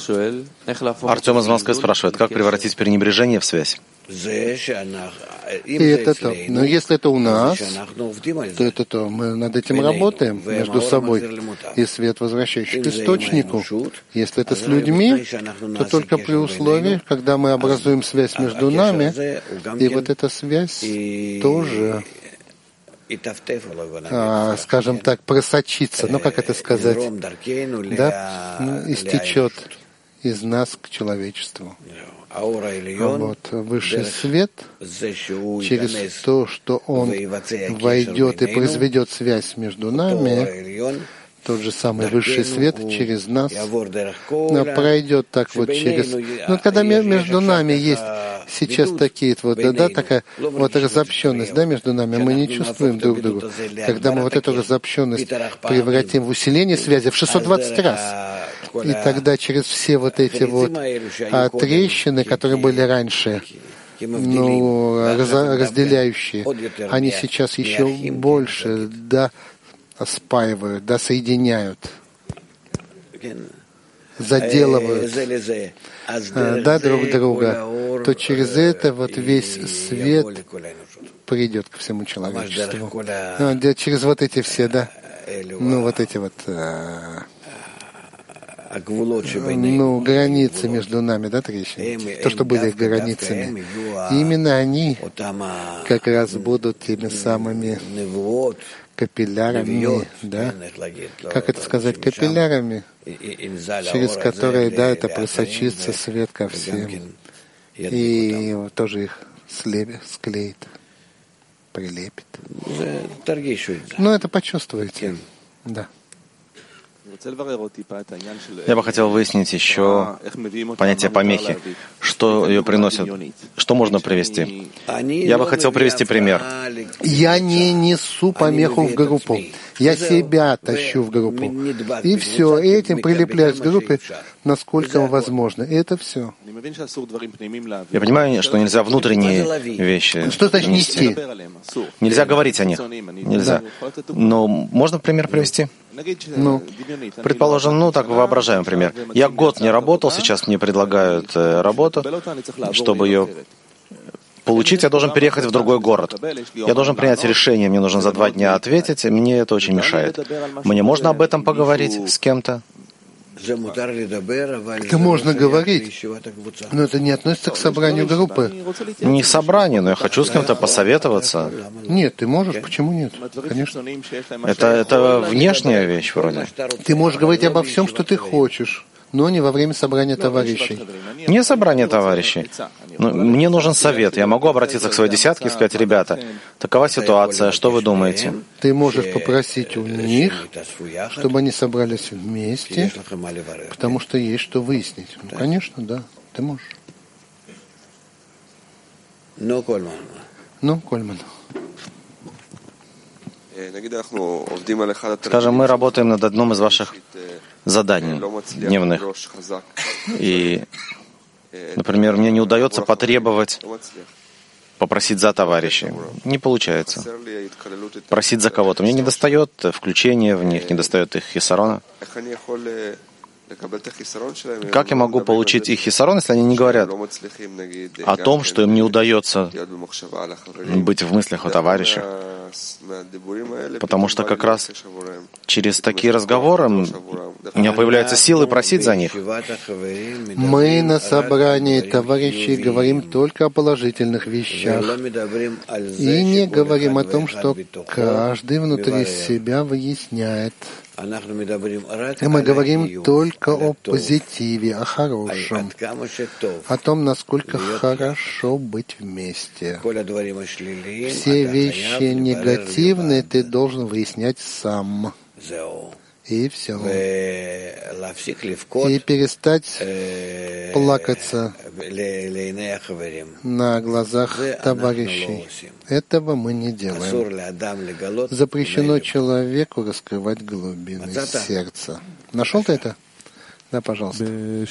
из Москвы спрашивает, как превратить пренебрежение в связь? И это то. Но если это у нас, то это то. Мы над этим работаем между собой. И свет, возвращающий к источнику. Если это с людьми, то только при условии, когда мы образуем связь между нами, и вот эта связь тоже, а, скажем так, просочится. Ну, как это сказать? Да, истечет из нас к человечеству. Вот высший свет, через то, что он войдет и произведет связь между нами, тот же самый высший свет через нас пройдет так вот через... Ну, когда между нами есть сейчас такие вот, да, такая вот разобщенность, да, между нами, мы не чувствуем друг друга. Когда мы вот эту разобщенность превратим в усиление связи в шестьсот двадцать раз, и тогда через все вот эти вот а, трещины, которые были раньше, ну, раз, разделяющие, они сейчас еще больше, да, спаивают, да, соединяют, заделывают, да, друг друга, то через это вот весь свет придет ко всему человечеству. Ну, через вот эти все, да, ну, вот эти вот, ну, границы между нами, да, трещины, то, что были границами. Именно они как раз будут теми самыми капиллярами, да, как это сказать, капиллярами, через которые, да, это просочится свет ко всем, и тоже их склеит, прилепит. Ну, это почувствуете, да. Я бы хотел выяснить еще понятие помехи. Что ее приносит? Что можно привести? Я бы хотел привести пример. Я не несу помеху в группу. Я себя тащу в группу. И все. Этим прилепляюсь к группе, насколько возможно. И это все. Я понимаю, что нельзя внутренние вещи. Что значит нести? Нельзя говорить о них. Нельзя. Но можно пример привести? Ну, предположим, ну так воображаем пример. Я год не работал, сейчас мне предлагают э, работу, чтобы ее получить, я должен переехать в другой город. Я должен принять решение, мне нужно за два дня ответить, и мне это очень мешает. Мне можно об этом поговорить с кем-то? Это можно говорить, но это не относится к собранию группы. Не собрание, но я хочу с кем-то посоветоваться. Нет, ты можешь, почему нет? Конечно. Это, это внешняя вещь вроде. Ты можешь говорить обо всем, что ты хочешь, но не во время собрания товарищей. Не собрание товарищей. Но мне нужен совет. Я могу обратиться к своей десятке и сказать: ребята, такова ситуация, что вы думаете? Ты можешь попросить у них, чтобы они собрались вместе, потому что есть что выяснить. Ну, конечно, да, ты можешь. Ну, Кольман. Скажем, мы работаем над одном из ваших заданий дневных. И, например, мне не удается потребовать попросить за товарищей. Не получается. Просить за кого-то. Мне не достает включения в них, не достает их хисарона. Как я могу получить их хисарон, если они не говорят о том, что им не удается быть в мыслях о товарищах? Потому что как раз через такие разговоры у меня появляются силы просить за них. Мы на собрании товарищей говорим только о положительных вещах и не говорим о том, что каждый внутри себя выясняет. И мы говорим только о позитиве, о хорошем, о том, насколько хорошо быть вместе. Все вещи негативные ты должен выяснять сам. И все. И перестать плакаться на глазах товарищей. Этого мы не делаем. Запрещено человеку раскрывать глубины сердца. Нашел ты это? Да, пожалуйста. В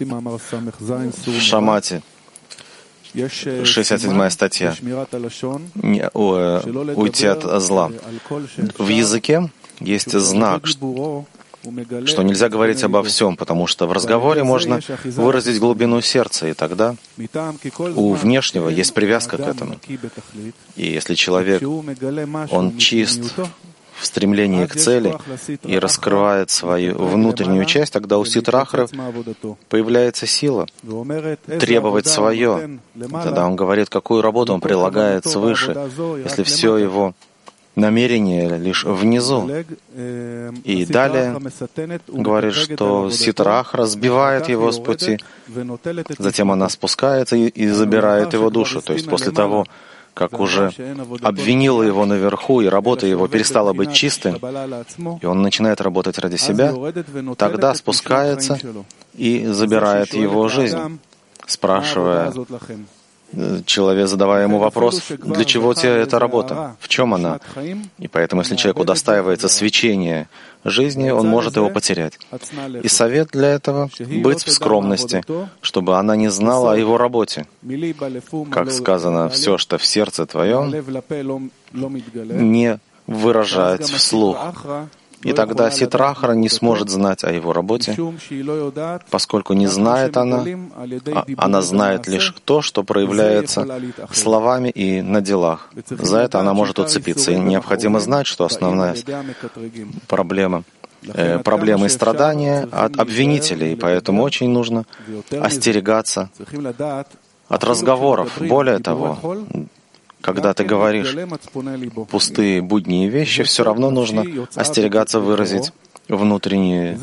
Шамате, шестьдесят седьмая статья. Не, о, уйти от зла. В языке есть знак, что нельзя говорить обо всем, потому что в разговоре можно выразить глубину сердца, и тогда у внешнего есть привязка к этому. И если человек, он чист в стремлении к цели и раскрывает свою внутреннюю часть, тогда у ситрахра появляется сила требовать свое. Тогда он говорит, какую работу он прилагает свыше, если все его намерение лишь внизу. И далее говорит, что ситрахра сбивает его с пути, затем она спускается и, и забирает его душу. То есть после того, как уже обвинила его наверху, и работа его перестала быть чистой, и он начинает работать ради себя, тогда спускается и забирает его жизнь, спрашивая, человек, задавая ему вопрос, для чего тебе эта работа, в чем она? И поэтому, если человек удостаивается свечения жизни, он может его потерять. И совет для этого — быть в скромности, чтобы она не знала о его работе. Как сказано, все, что в сердце твоем, не выражать вслух. И тогда Ситрахара не сможет знать о его работе, поскольку не знает она, а она знает лишь то, что проявляется словами и на делах. За это она может уцепиться. И необходимо знать, что основная проблема, э, проблема и страдания от обвинителей, поэтому очень нужно остерегаться от разговоров. Более того, когда ты говоришь пустые будние вещи, все равно нужно остерегаться выразить внутренние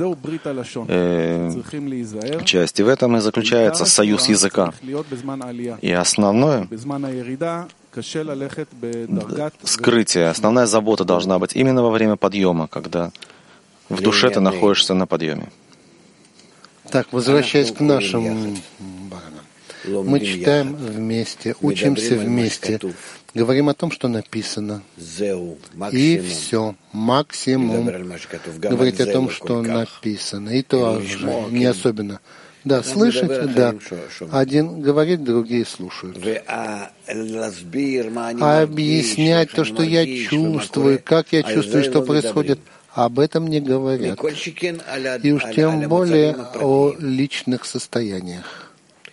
э, части. В этом и заключается союз языка. И основное скрытие, основная забота должна быть именно во время подъема, когда в душе ты находишься на подъеме. Так, возвращаясь к нашим баранам. Мы читаем вместе, учимся вместе, говорим о том, что написано. И все, максимум. Говорить о том, что написано. И тоже не особенно. Да, слышать, да. Один говорит, другие слушают. А объяснять то, что я чувствую, как я чувствую, что происходит, об этом не говорят. И уж тем более о личных состояниях.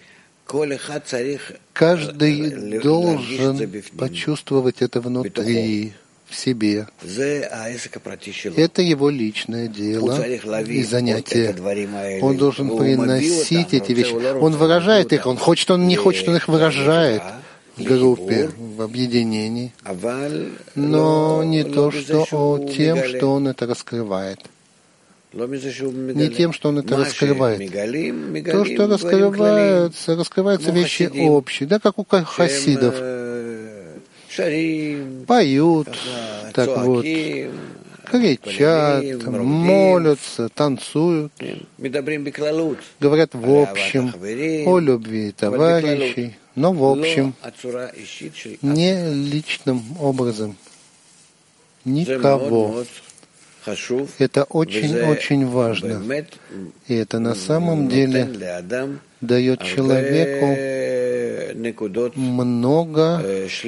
Каждый должен почувствовать это внутри, в себе. Это его личное дело и занятие. Он должен приносить эти вещи. Он выражает их, он хочет, он не хочет, он их выражает в группе, в объединении. Но не то, что о тем, что он это раскрывает. Не тем, что он это раскрывает. То, что раскрывается, раскрываются вещи общие, да, как у хасидов. Поют, так вот, кричат, молятся, танцуют, говорят в общем о любви товарищей, но в общем, не личным образом, никого. Это очень-очень важно. И это на самом деле дает человеку много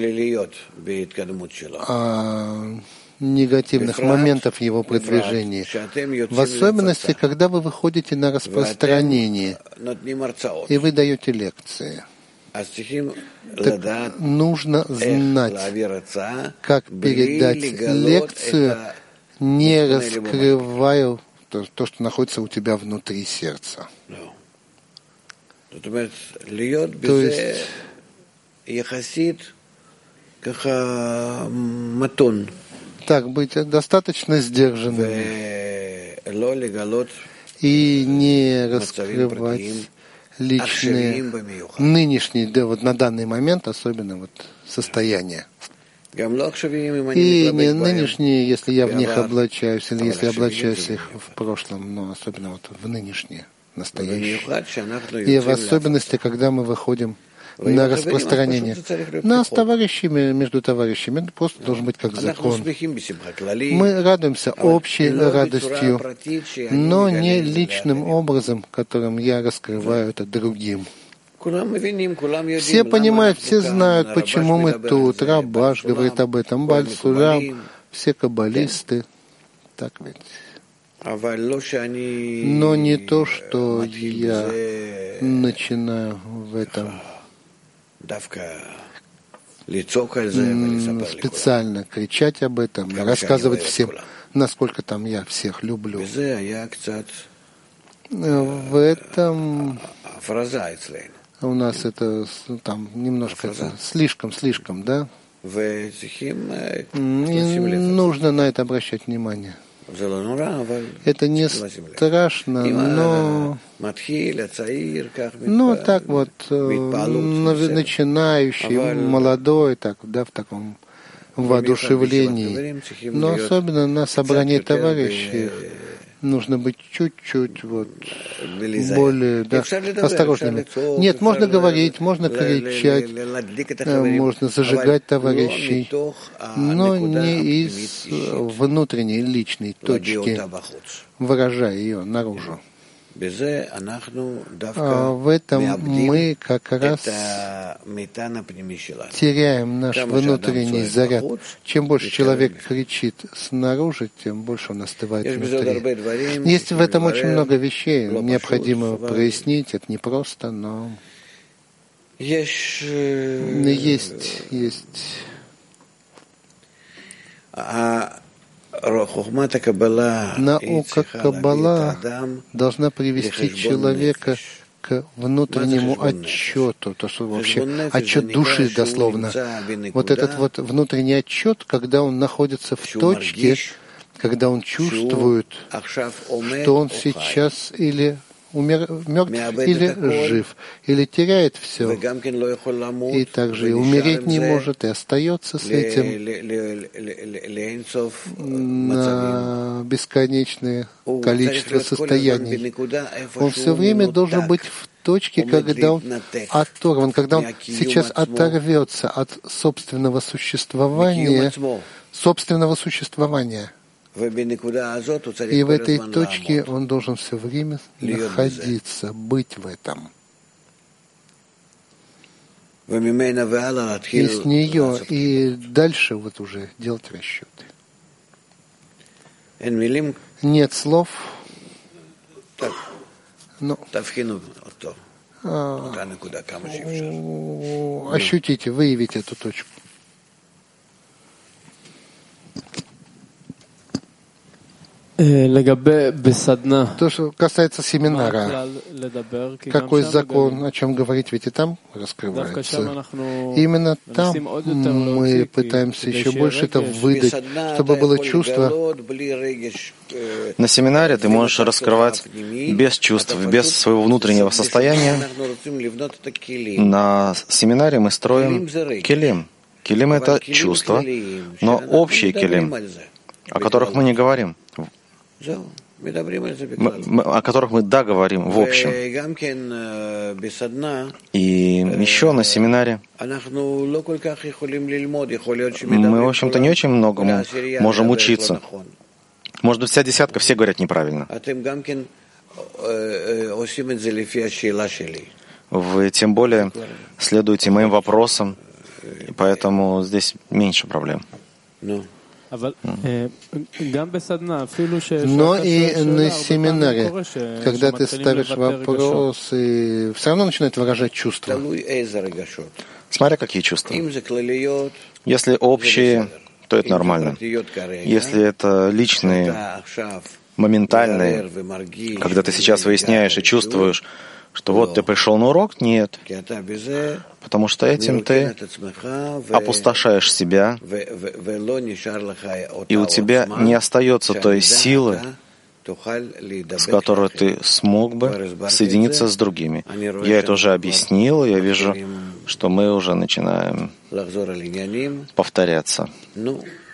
а, негативных моментов в его продвижении. В особенности, когда вы выходите на распространение и вы даете лекции. Так нужно знать, как передать лекцию, не раскрывая то, то, что находится у тебя внутри сердца. То есть так быть достаточно сдержанным и не раскрывать личные, нынешние, да, вот на данный момент особенно вот состояния. И не нынешние, если я в них облачаюсь, или если облачаюсь их в прошлом, но особенно вот в нынешние, настоящие. И в особенности, когда мы выходим на распространение. Нас товарищами, между товарищами, это просто должен быть как закон. Мы радуемся общей радостью, но не личным образом, которым я раскрываю это другим. Все понимают, все знают, почему мы тут. Рабаш говорит об этом, Баль Сулам, все каббалисты. Так ведь. Но не то, что я начинаю в этом специально кричать об этом, рассказывать всем, насколько там я всех люблю. В этом у нас это там немножко это, слишком, слишком, да? И нужно на это обращать внимание. Это не страшно, но, но так вот, начинающий, молодой, так, да, в таком воодушевлении. Но особенно на собрании товарищей нужно быть чуть-чуть вот более, да, осторожными. Нет, можно говорить, можно кричать, можно зажигать товарищей, но не из внутренней личной точки, выражая ее наружу. в этом мы как раз теряем наш внутренний заряд. Чем больше человек кричит снаружи, тем больше он остывает внутри. Есть в этом очень много вещей, необходимо прояснить, это непросто, но есть, есть. Наука Каббала должна привести человека к внутреннему отчету, то, что вообще отчет души дословно. Вот этот вот внутренний отчет, когда он находится в точке, когда он чувствует, что он сейчас или умер, мертв, или жив, или теряет все, и также и умереть не может, и остается с этим на бесконечное количество состояний. Он все время должен быть в точке, когда он оторван, когда он сейчас оторвется от собственного существования, собственного существования. И в этой точке он должен все время находиться, быть в этом. И с нее и дальше вот уже делать расчеты. Нет слов. Но а, ощутите, выявите эту точку. То, что касается семинара, какой закон, о чем говорить, ведь и там раскрывается. Именно там мы пытаемся еще больше это выдать, чтобы было чувство. На семинаре ты можешь раскрывать без чувств, без своего внутреннего состояния. На семинаре мы строим келим. Келим — это чувство, но общие келим, о которых мы не говорим. Мы, мы, о которых мы да говорим в общем. И еще на семинаре мы, в общем-то, не очень многому можем учиться. Может быть, вся десятка, все говорят неправильно. Вы тем более следуете моим вопросам, и поэтому здесь меньше проблем. Но и на семинаре, когда ты ставишь вопросы, все равно начинает выражать чувства. Смотря какие чувства. Если общие, то это нормально. Если это личные, моментальные, когда ты сейчас выясняешь и чувствуешь, что вот ты пришел на урок, нет. Потому что этим ты опустошаешь себя, и у тебя не остается той силы, с которой ты смог бы соединиться с другими. Я это уже объяснил, и я вижу, что мы уже начинаем повторяться.